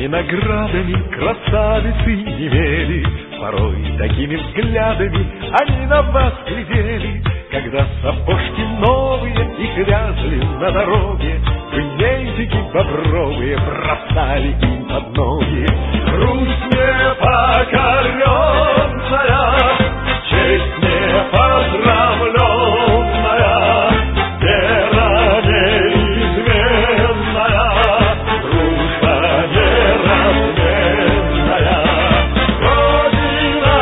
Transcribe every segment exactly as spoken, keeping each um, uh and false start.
Какими наградами красавицы имели, порой такими взглядами они на вас глядели, когда сапожки новые их вязли на дороге, вы нейзики бобровые бросали им под ноги. Русь непокоренная, честь непоздравленная, вера неизменная, дружба неразменная, Родина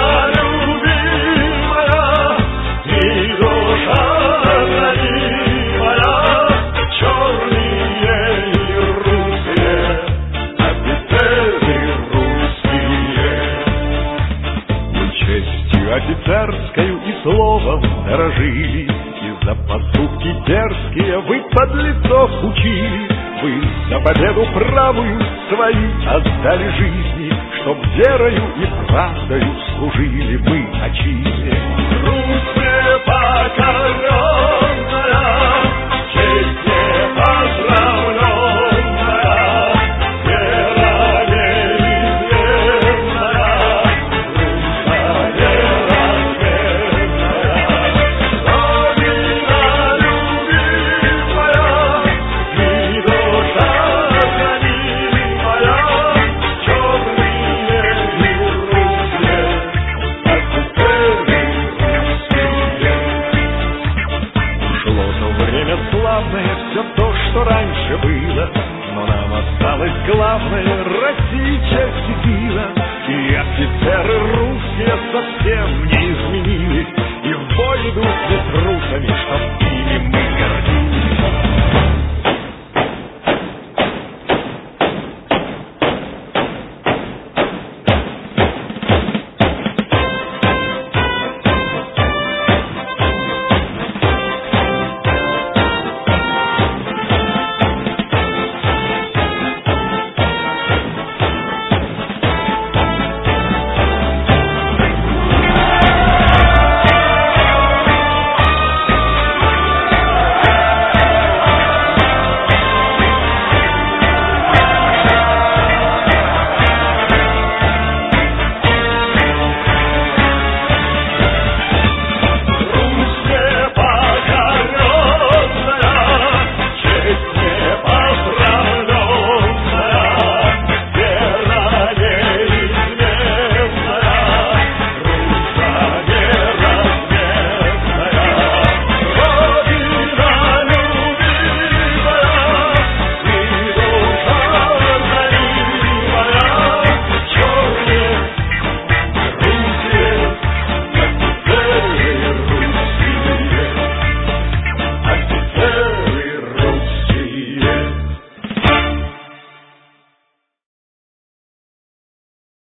любимая и душа ранимая, черные и русские офицеры русские. Вы честью офицерскою и словом дорожили, и за поступки дерзкие вы подлецов учили. Вы за победу правую свои отдали жизни, чтоб верою и правдою служили мы отчизне. Русь непокоренная, честь непоздравленная, вера неизменная, дружба неразменная, Родина любимая и душа ранимая, черные и русские офицеры русские. Шло то время славное, все то, что раньше было, но нам осталось главное — России честь и сила. И офицеры русские совсем не изменились, и в бой идут не трусами, чтоб ими